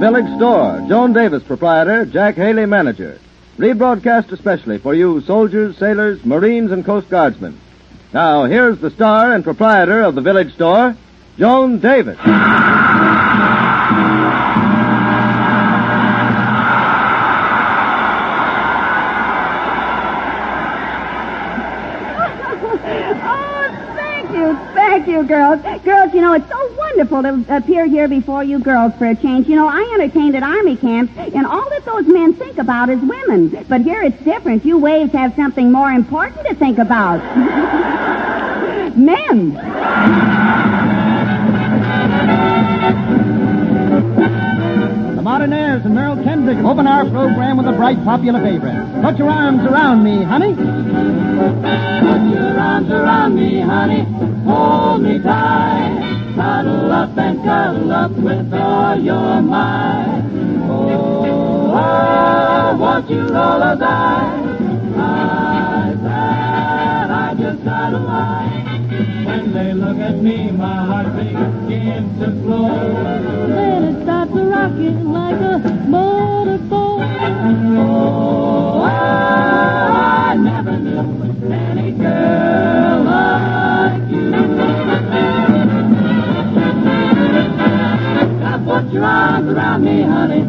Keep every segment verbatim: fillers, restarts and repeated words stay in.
Village Store. Joan Davis, proprietor. Jack Haley, manager. Rebroadcast especially for you soldiers, sailors, Marines, and Coast Guardsmen. Now, here's the star and proprietor of the Village Store, Joan Davis. Thank you, girls. Girls, you know, it's so wonderful to appear here before you girls for a change. You know, I entertained at Army camps, and all that those men think about is women. But here it's different. You waves have something more important to think about. Men. The Modernaires and Merrill Kendrick open our program with a bright popular favorite. Put your arms around me, honey. Put your arms around me, honey. Hold me tight. Cuddle up and cuddle up with all your might. Oh, I want you all of that. I said I just got a line. When they look at me, my heart begins to flow. Then it starts to rocking like a motorboat. Oh, I never knew any girl like you. Now put your arms around me, honey.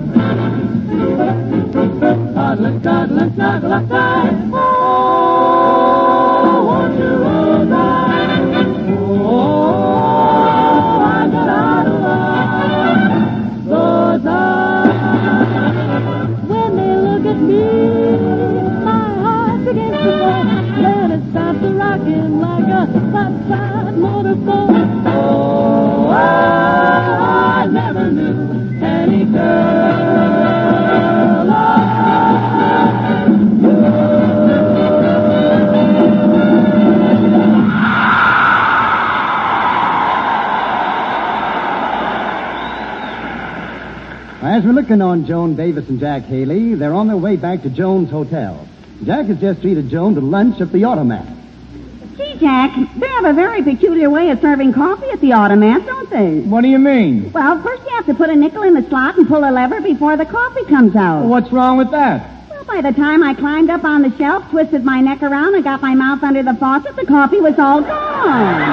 Cuddle, cuddle, and snuggle up tight. Oh, won't you hold tight? Oh, I got out of line. Those eyes. When they look at me, my heart begins to go. Let it start to rocking like a flat-side motorboat. Oh, I, I never knew any girl like you. As we're looking on Joan Davis and Jack Haley, they're on their way back to Joan's hotel. Jack has just treated Joan to lunch at the Automat. Gee, Jack, they have a very peculiar way of serving coffee at the Automat, don't they? What do you mean? Well, first you have to put a nickel in the slot and pull a lever before the coffee comes out. Well, what's wrong with that? Well, by the time I climbed up on the shelf, twisted my neck around, and got my mouth under the faucet, the coffee was all gone.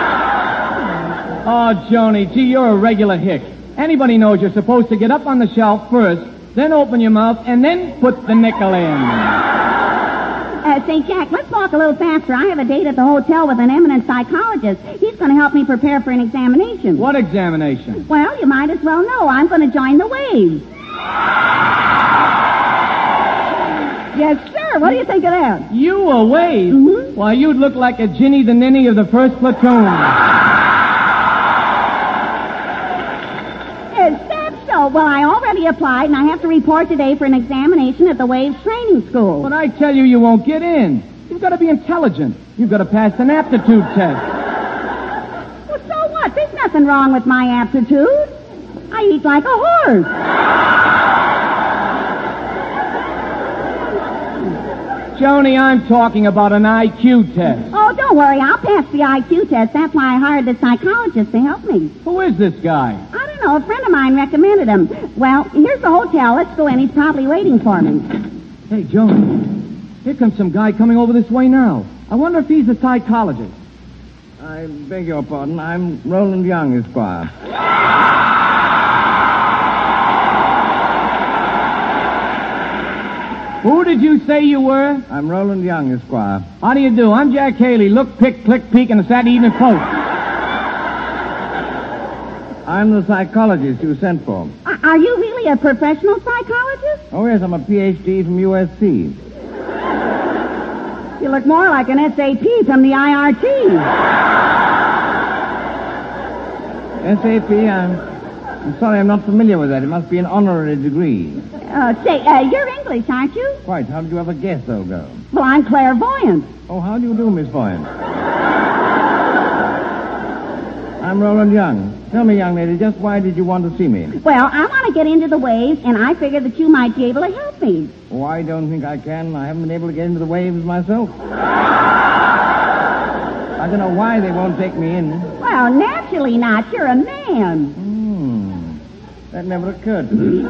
Oh, Joni, gee, you're a regular hick. Anybody knows you're supposed to get up on the shelf first, then open your mouth, and then put the nickel in. Uh, say, Jack, let's walk a little faster. I have a date at the hotel with an eminent psychologist. He's going to help me prepare for an examination. What examination? Well, you might as well know. I'm going to join the waves. Yes, sir. What do you think of that? You a wave? Mm-hmm. Why, you'd look like a Ginny the Ninny of the first platoon. Is that so? Well, I already applied, and I have to report today for an examination at the Waves Training School. But I tell you, you won't get in. You've got to be intelligent. You've got to pass an aptitude test. Well, so what? There's nothing wrong with my aptitude. I eat like a horse. Joni, I'm talking about an I Q test. Oh, don't worry. I'll pass the I Q test. That's why I hired the psychologist to help me. Who is this guy? I don't know. A friend of mine recommended him. Well, here's the hotel. Let's go in. He's probably waiting for me. Hey, Joni, here comes some guy coming over this way now. I wonder if he's a psychologist. I beg your pardon. I'm Roland Young, Esquire. Who did you say you were? I'm Roland Young, Esquire. How do you do? I'm Jack Haley. Look, pick, click, peek in the Saturday Evening Post. I'm the psychologist you sent for. Are are you really a professional psychologist? Oh, yes, I'm a P H D from U S C. You look more like an S A P from the I R T. S A P, I'm, I'm sorry, I'm not familiar with that. It must be an honorary degree. Uh, say, uh, you're English, aren't you? Quite. How did you ever guess, old girl? Well, I'm clairvoyant. Oh, how do you do, Miss Boyne? I'm Roland Young. Tell me, young lady, just why did you want to see me? Well, I want to get into the waves, and I figured that you might be able to help me. Oh, I don't think I can. I haven't been able to get into the waves myself. I don't know why they won't take me in. Well, naturally not. You're a man. Hmm. That never occurred to me.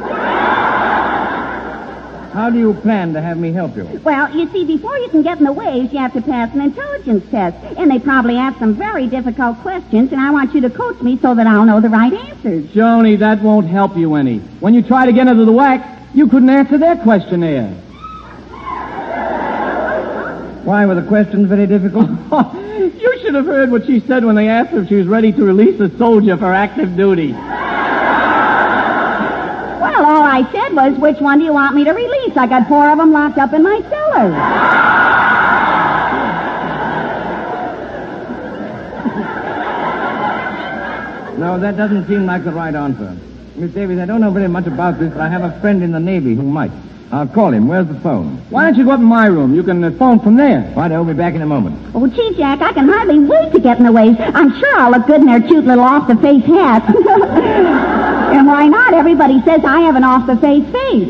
How do you plan to have me help you? Well, you see, before you can get in the waves, you have to pass an intelligence test. And they probably ask some very difficult questions, and I want you to coach me so that I'll know the right answers. Joni, that won't help you any. When you try to get into the wax, you couldn't answer their questionnaire. Why, were the questions very difficult? You should have heard what she said when they asked her if she was ready to release a soldier for active duty. Well, all I said was, which one do you want me to release? I got four of them locked up in my cellar. No, that doesn't seem like the right answer. Miss Davies, I don't know very much about this, but I have a friend in the Navy who might. I'll call him. Where's the phone? Why don't you go up in my room? You can uh, phone from there. Right, I'll be back in a moment. Oh, gee, Jack, I can hardly wait to get in the waves. I'm sure I'll look good in their cute little off-the-face hats. And why not? Everybody says I have an off-the-face face.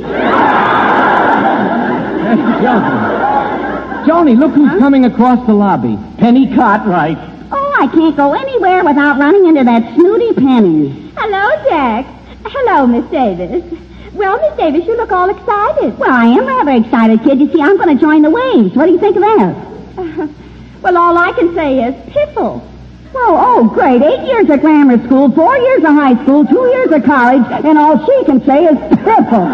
Joni. Joni, look who's huh? coming across the lobby. Penny Cartwright. Oh, I can't go anywhere without running into that snooty Penny. Hello, Jack. Hello, Miss Davis. Well, Miss Davis, you look all excited. Well, I am rather excited, kid. You see, I'm going to join the waves. What do you think of that? Uh, well, all I can say is piffle. Oh, oh, great. Eight years of grammar school, four years of high school, two years of college, and all she can say is piffle.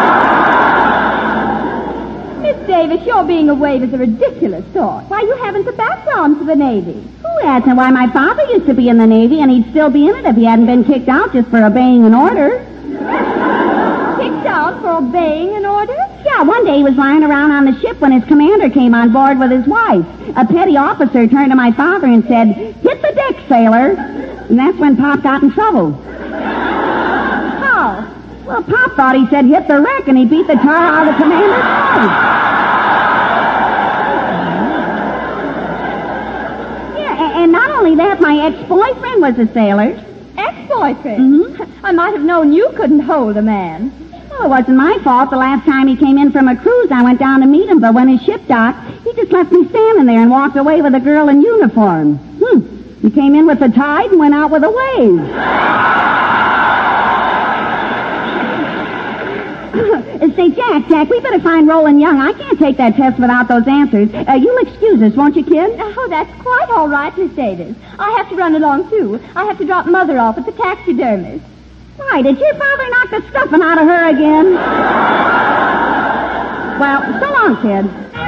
Miss Davis, your being a wave is a ridiculous thought. Why, you haven't the background for the Navy. Who hasn't? Why, my father used to be in the Navy, and he'd still be in it if he hadn't been kicked out just for obeying an order. Kicked out for obeying an order? Yeah, one day he was lying around on the ship when his commander came on board with his wife. A petty officer turned to my father and said, "Hit the deck, sailor." And that's when Pop got in trouble. How? Well, Pop thought he said, "Hit the wreck," and he beat the tar out of the commander's wife. Yeah, and not only that, my ex-boyfriend was a sailor. Ex-boyfriend? Mm-hmm. I might have known you couldn't hold a man. Well, it wasn't my fault. The last time he came in from a cruise, I went down to meet him, but when his ship docked, he just left me standing there and walked away with a girl in uniform. Hmm. He came in with the tide and went out with a wave. Say, Jack, Jack, we better find Roland Young. I can't take that test without those answers. Uh, you'll excuse us, won't you, kid? Oh, that's quite all right, Miss Davis. I have to run along, too. I have to drop Mother off at the taxidermist. Why, did your father knock the stuffing out of her again? Well, so long, kid.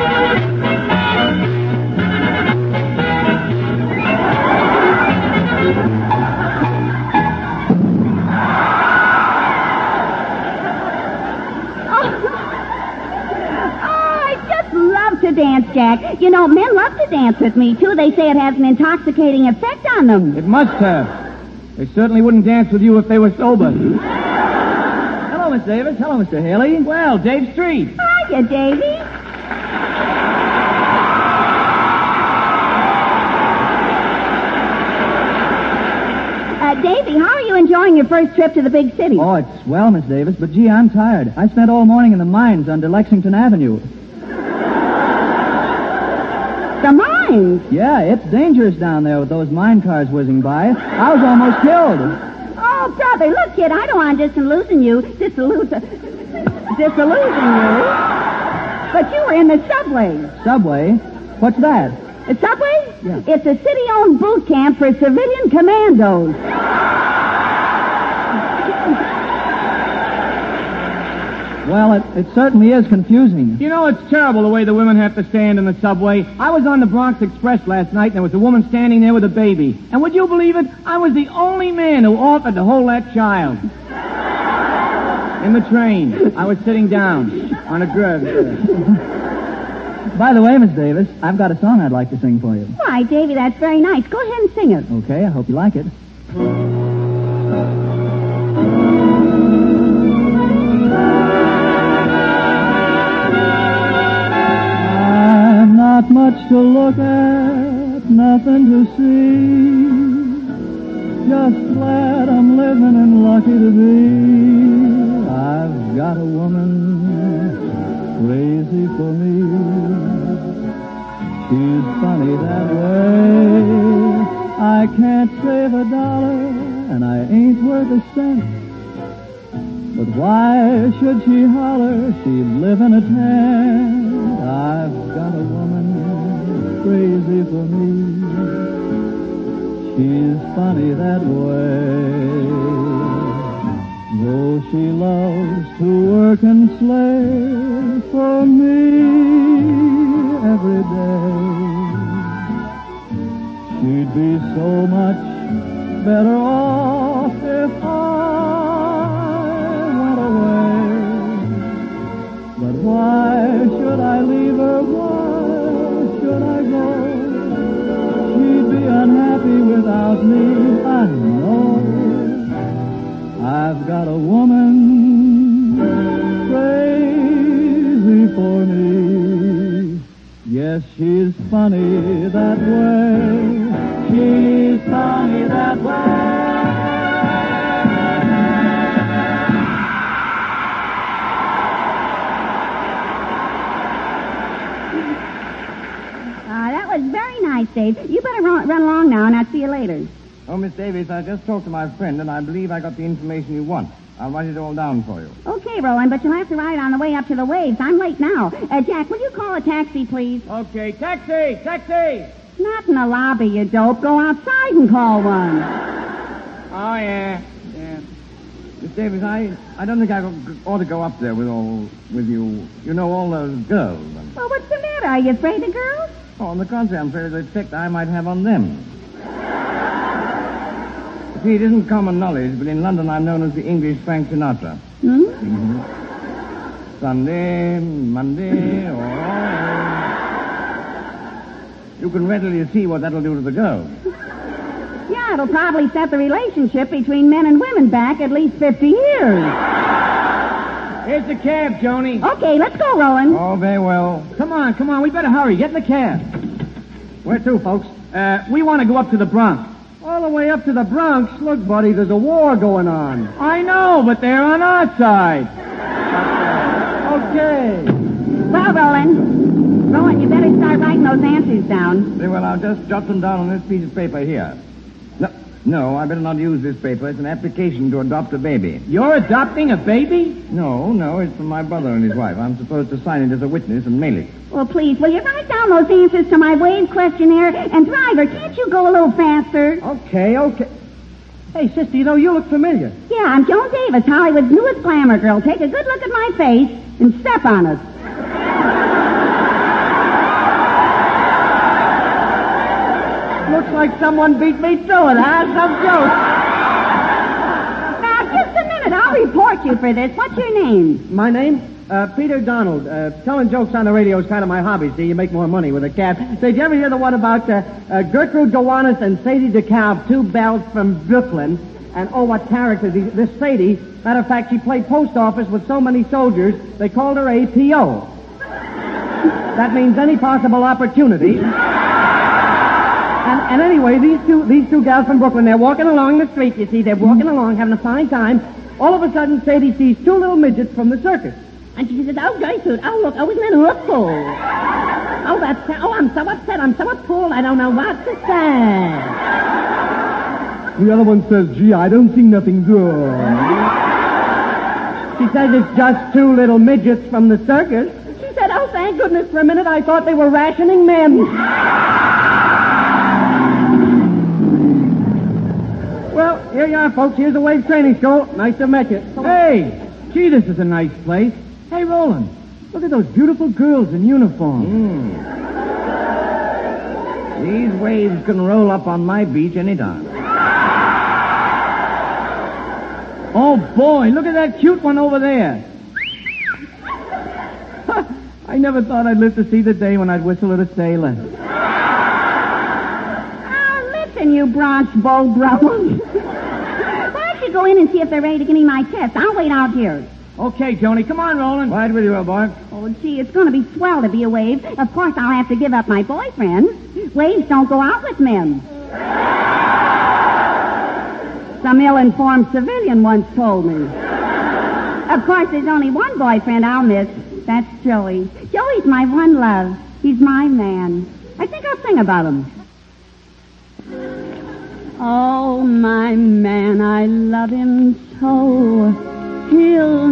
To dance, Jack. You know, men love to dance with me, too. They say it has an intoxicating effect on them. It must have. They certainly wouldn't dance with you if they were sober. Hello, Miss Davis. Hello, Mister Haley. Well, Dave Street. Hiya, Davy. Uh, Davy, how are you enjoying your first trip to the big city? Oh, it's swell, Miss Davis, but gee, I'm tired. I spent all morning in the mines under Lexington Avenue. The mines? Yeah, it's dangerous down there with those mine cars whizzing by. I was almost killed. Oh, brother, look, kid, I don't want to disillusion you. Disillusion... Disillusion you? But you were in the subway. Subway? What's that? The subway? Yeah. It's a city-owned boot camp for civilian commandos. Well, it, it certainly is confusing. You know, it's terrible the way the women have to stand in the subway. I was on the Bronx Express last night, and there was a woman standing there with a baby. And would you believe it? I was the only man who offered to hold that child. In the train. I was sitting down on a grub. By the way, Miss Davis, I've got a song I'd like to sing for you. Why, Davy, that's very nice. Go ahead and sing it. Okay, I hope you like it. Not much to look at, nothing to see. Just glad I'm living and lucky to be. I've got a woman crazy for me. She's funny that way. I can't save a dollar But why should she holler? She live in a tent. I've got a woman crazy for me. She's funny that way. Though she loves to work and slave for me every day, she'd be so much better off if I went away. But why should I leave her? Why should I go? She'd be unhappy without me, I know. I've got a woman crazy for me. Yes, she's funny that way. She's funny that way. Uh, that was very nice, Dave. You better run, run along now, and I'll see you later. Oh, Miss Davis, I just talked to my friend, and I believe I got the information you want. I'll write it all down for you. Okay, Roland, but you'll have to ride on the way up to the waves. I'm late now. Uh, Jack, will you call a taxi, please? Okay, taxi! Taxi! Not in the lobby, you dope. Go outside and call one. Oh, yeah. Yeah. Miss Davis, I, I don't think I ought to go up there with all with you. You know, all those girls. Well, what's the matter? Are you afraid of girls? Oh, on the contrary, I'm afraid of the effect I might have on them. See, it isn't common knowledge, but in London I'm known as the English Frank Sinatra. Hmm? Mm-hmm. Sunday, Monday, or... You can readily see what that'll do to the girls. Yeah, it'll probably set the relationship between men and women back at least fifty years. Here's the cab, Joni. Okay, let's go, Roland. Oh, very well. Come on, come on, we better hurry. Get in the cab. Where to, folks? Uh, we want to go up to the Bronx. All the way up to the Bronx? Look, buddy, there's a war going on. I know, but they're on our side. Okay. Well, Roland. Roland, you better start writing those answers down. Very well, I'll just jot them down on this piece of paper here. No, no, I better not use this paper. It's an application to adopt a baby. You're adopting a baby? No, no, it's from my brother and his wife. I'm supposed to sign it as a witness and mail it. Well, please, will you write down those answers to my wave questionnaire? And, driver, can't you go a little faster? Okay, okay. Hey, sister, you know, you look familiar. Yeah, I'm Joan Davis, Hollywood's newest glamour girl. Take a good look at my face and step on it. Looks like someone beat me to it, huh? Some joke. Now, just a minute. I'll report you for this. What's your name? My name? Uh, Peter Donald. Uh, telling jokes on the radio is kind of my hobby, see? You make more money with a cab. Say, did you ever hear the one about uh, uh, Gertrude Gowanus and Sadie DeKalb, two belles from Brooklyn? And, oh, what character. This Sadie, matter of fact, she played post office with so many soldiers, they called her A P O. That means any possible opportunity. And, and anyway, these two these two gals from Brooklyn, they're walking along the street, you see. They're walking along, having a fine time. All of a sudden, Sadie sees two little midgets from the circus. And she says, oh, Gertrude, oh, look, oh, isn't it awful? Oh, that's, oh, I'm so upset, I'm so appalled, I don't know what to say. The other one says, gee, I don't see nothing good. She says it's just two little midgets from the circus. She said, oh, thank goodness, for a minute I thought they were rationing men. Well, here you are, folks. Here's the Wave Training School. Nice to meet you. Hey, gee, this is a nice place. Hey, Roland, look at those beautiful girls in uniform. Hmm. Mm. These waves can roll up on my beach anytime. Oh, boy, look at that cute one over there. I never thought I'd live to see the day when I'd whistle at a sailor. Oh, listen, you bronze bull Roland. Why don't you go in and see if they're ready to give me my test? I'll wait out here. Okay, Joni, come on, Roland. Right with you, old boy. Oh, gee, it's going to be swell to be a wave. Of course, I'll have to give up my boyfriend. Waves don't go out with men. Some ill-informed civilian once told me. Of course, there's only one boyfriend I'll miss. That's Joey. Joey's my one love. He's my man. I think I'll sing about him. Oh, my man, I love him so. He'll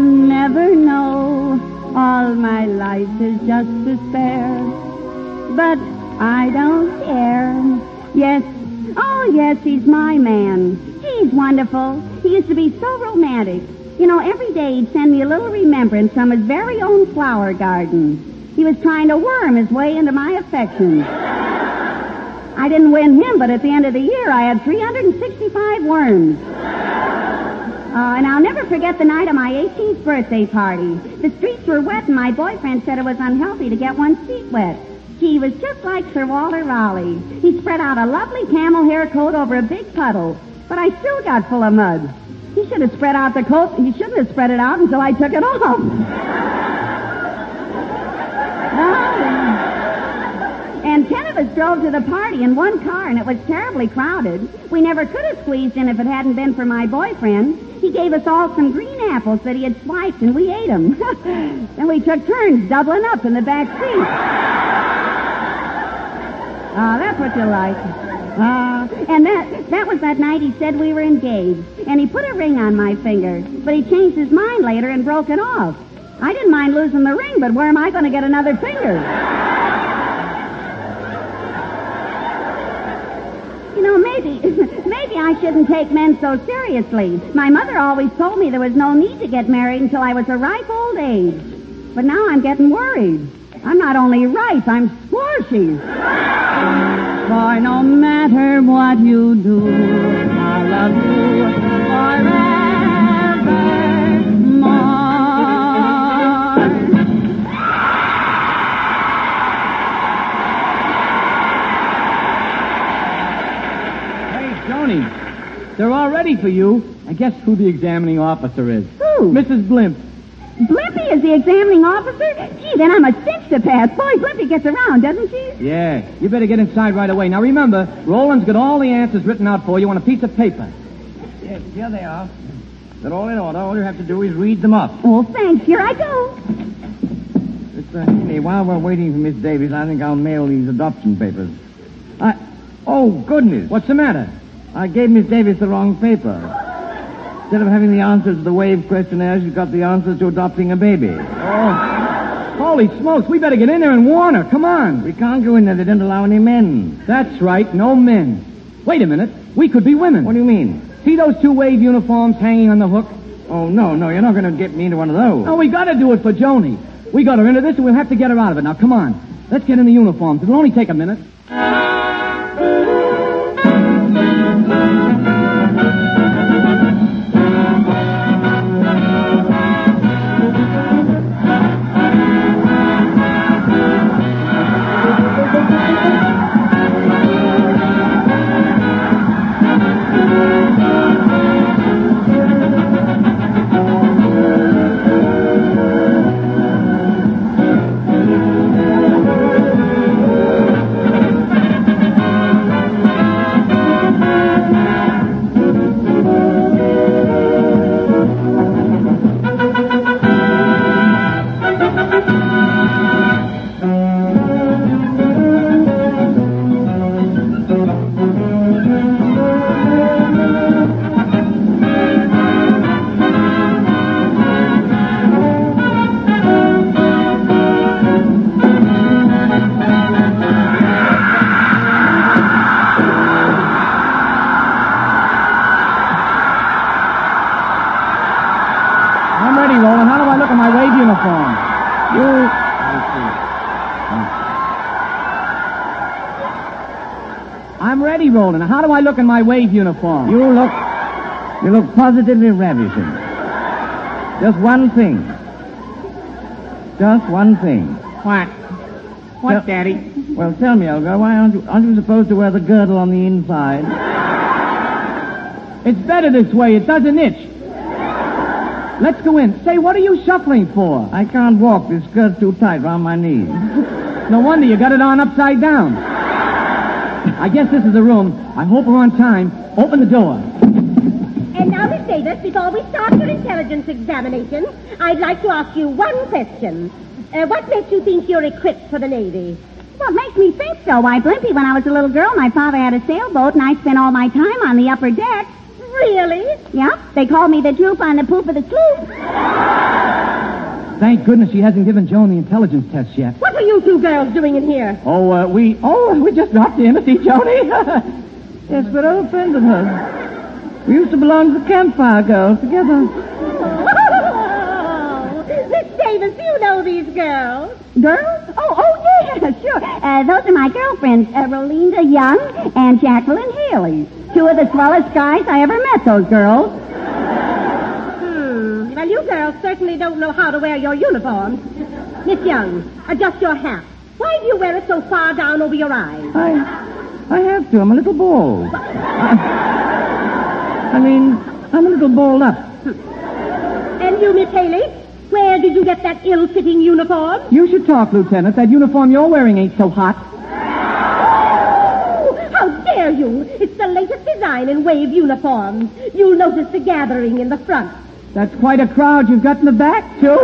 all my life is just despair. But I don't care. Yes, oh yes, he's my man. He's wonderful. He used to be so romantic. You know, every day he'd send me a little remembrance from his very own flower garden. He was trying to worm his way into my affections. I didn't win him, but at the end of the year, I had three hundred sixty-five worms. Uh, and I'll never forget the night of my eighteenth birthday party. The streets were wet, and my boyfriend said it was unhealthy to get one's feet wet. He was just like Sir Walter Raleigh. He spread out a lovely camel hair coat over a big puddle, but I still got full of mud. He should have spread out the coat. He shouldn't have spread it out until I took it off. And ten of us drove to the party in one car, and it was terribly crowded. We never could have squeezed in if it hadn't been for my boyfriend. He gave us all some green apples that he had swiped, and we ate them. Then we took turns doubling up in the back seat. Ah, that's what you like. Ah, and that that was that night he said we were engaged, and he put a ring on my finger, but he changed his mind later and broke it off. I didn't mind losing the ring, but where am I going to get another finger? You know, maybe, maybe I shouldn't take men so seriously. My mother always told me there was no need to get married until I was a ripe old age. But now I'm getting worried. I'm not only ripe, I'm squashy. For no matter what you do, I love you Joni, they're all ready for you. And guess who the examining officer is? Who? Missus Blimp. Blimpy is the examining officer? Gee, then I'm a cinch to pass. Boy, Blimpy gets around, doesn't she? Yeah, you better get inside right away. Now remember, Roland's got all the answers written out for you on a piece of paper. Yes, here they are. They're all in order. All you have to do is read them up. Oh, thanks. Here I go. Mister Healy, while we're waiting for Miss Davies, I think I'll mail these adoption papers. I... Oh, goodness. What's the matter? I gave Miss Davies the wrong paper. Instead of having the answers to the wave questionnaire, she's got the answers to adopting a baby. Oh, holy smokes, we better get in there and warn her. Come on. We can't go in there. They don't allow any men. That's right, no men. Wait a minute. We could be women. What do you mean? See those two wave uniforms hanging on the hook? Oh, no, no, you're not going to get me into one of those. No, we got to do it for Joni. We got her into this, and we'll have to get her out of it. Now, come on. Let's get in the uniforms. It'll only take a minute. I'm ready, Roland. How do I look in my wave uniform? You look... You look positively ravishing. Just one thing. Just one thing. What? What, Tell- Daddy? Well, tell me, Olga, why aren't you, aren't you supposed to wear the girdle on the inside? It's better this way. It doesn't itch. Let's go in. Say, what are you shuffling for? I can't walk. This skirt's too tight round my knees. No wonder you got it on upside down. I guess this is the room. I hope we're on time. Open the door. And now, Miss Davis, before we start your intelligence examination, I'd like to ask you one question. Uh, what makes you think you're equipped for the Navy? What makes me think so? Why, Blimpy, when I was a little girl, my father had a sailboat, and I spent all my time on the upper deck. Really? Yeah, they called me the droop on the poop of the sloop. Thank goodness she hasn't given Joan the intelligence test yet. What are you two girls doing in here? Oh, uh, we... Oh, we just dropped in to see Joni. Yes, we're old friends of hers. We used to belong to the Campfire Girls together. Oh, Miss Davis, do you know these girls? Girls? Oh, oh, yeah, sure. Uh, those are my girlfriends, uh, Rolinda Young and Jacqueline Haley. Two of the swellest guys I ever met, those girls. Hmm. Well, you girls certainly don't know how to wear your uniforms. Miss Young, adjust your hat. Why do you wear it so far down over your eyes? I... I have to. I'm a little bald. I, I mean, I'm a little balled up. And you, Miss Haley, where did you get that ill-fitting uniform? You should talk, Lieutenant. That uniform you're wearing ain't so hot. Oh, how dare you! It's the latest design in wave uniforms. You'll notice the gathering in the front. That's quite a crowd you've got in the back, too.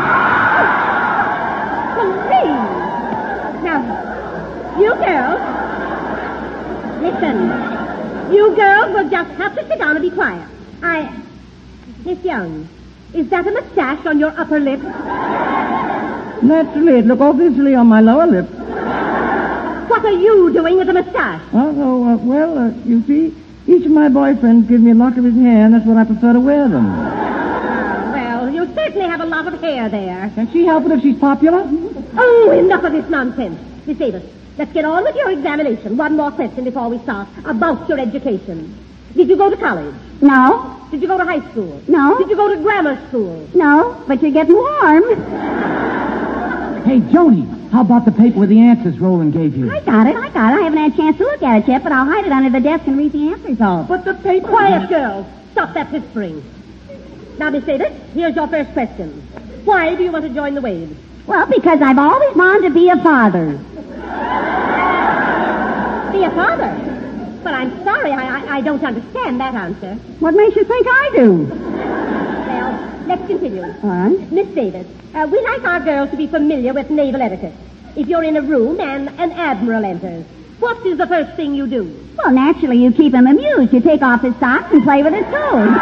Please. Now, you girls... Listen, you girls will just have to sit down and be quiet. I... Miss Young, is that a mustache on your upper lip? Naturally, it looked obviously on my lower lip. What are you doing with the mustache? Oh, oh uh, well, uh, you see, each of my boyfriends give me a lock of his hair, and that's what I prefer to wear them. Well, you certainly have a lot of hair there. Can she help it if she's popular? Oh, enough of this nonsense. Miss Davis, let's get on with your examination. One more question before we start. About your education. Did you go to college? No. Did you go to high school? No. Did you go to grammar school? No, but you're getting warm. Hey, Joni, how about the paper with the answers Roland gave you? I got it, I got it. I haven't had a chance to look at it yet, but I'll hide it under the desk and read the answers off. But the paper... Quiet, girls. Stop that whispering. Now, Miss Davis, here's your first question. Why do you want to join the Waves? Well, because I've always wanted to be a father. Be a father? But I'm sorry, I, I, I don't understand that answer. What makes you think I do? Well, let's continue. All right. Miss Davis, uh, we like our girls to be familiar with naval etiquette. If you're in a room and an admiral enters, what is the first thing you do? Well, naturally, you keep him amused. You take off his socks and play with his toes.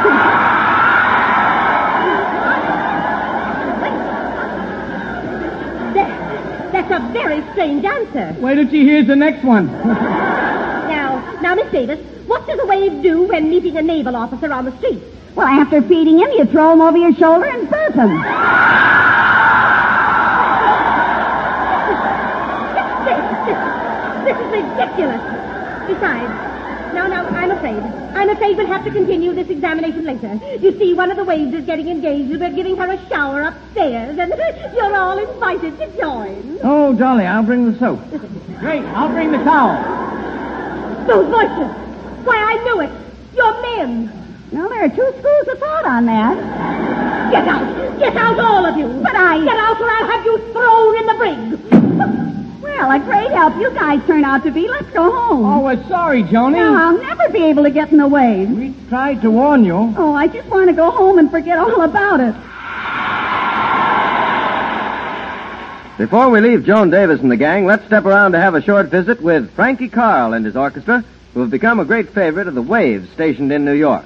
that, that's a very strange answer. Wait till she hears the next one. Now, now, Miss Davis, what does a wave do when meeting a naval officer on the street? Well, after feeding him, you throw him over your shoulder and burp him. This, this, this is ridiculous. Besides, no, no, I'm afraid. I'm afraid we'll have to continue this examination later. You see, one of the waves is getting engaged. We're giving her a shower upstairs, and you're all invited to join. Oh, Dolly, I'll bring the soap. Great, I'll bring the towel. Those voices! Why, I knew it! You're men! Well, there are two schools of thought on that. Get out! Get out, all of you! But I... Get out or I'll have you thrown in the brig! Well, a great help you guys turn out to be. Let's go home. Oh, we're sorry, Joni. No, I'll never be able to get in the way. We tried to warn you. Oh, I just want to go home and forget all about it. Before we leave Joan Davis and the gang, let's step around to have a short visit with Frankie Carl and his orchestra, who have become a great favorite of the Waves stationed in New York.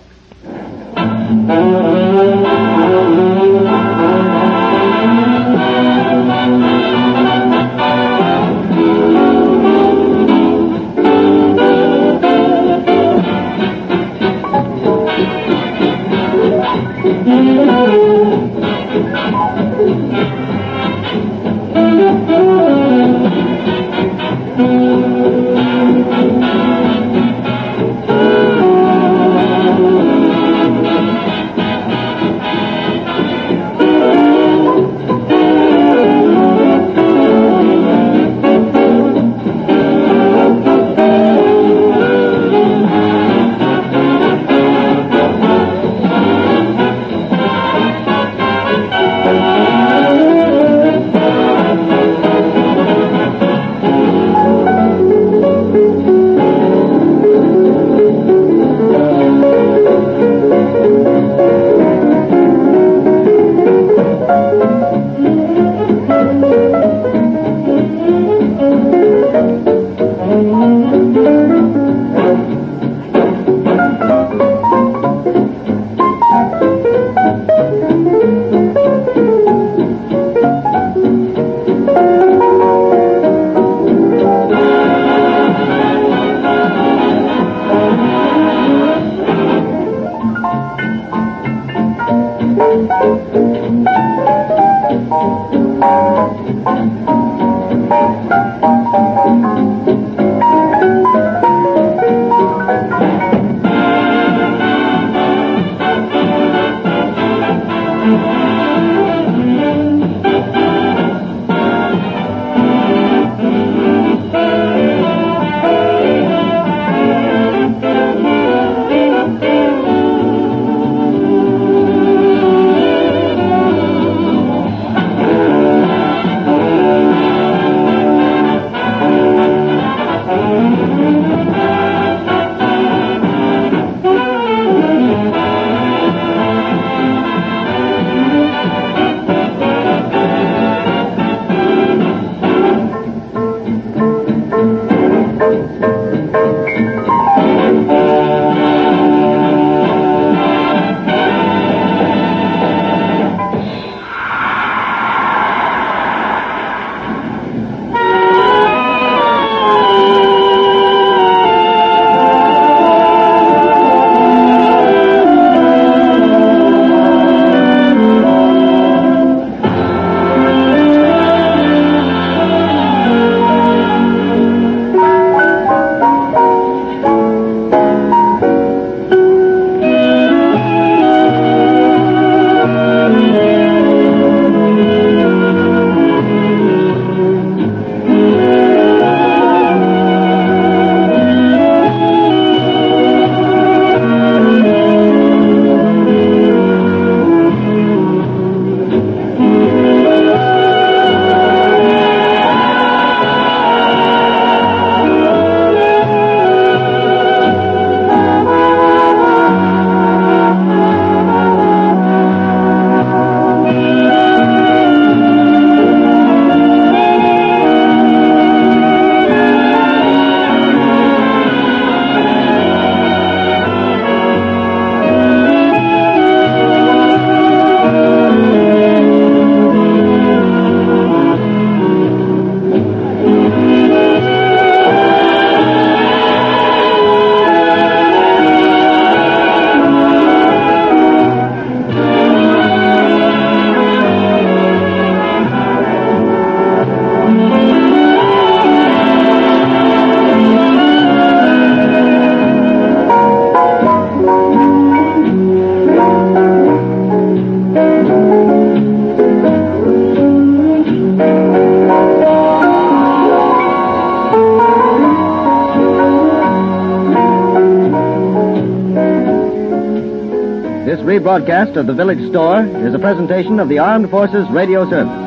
rebroadcast of the Village Store is a presentation of the Armed Forces Radio Service.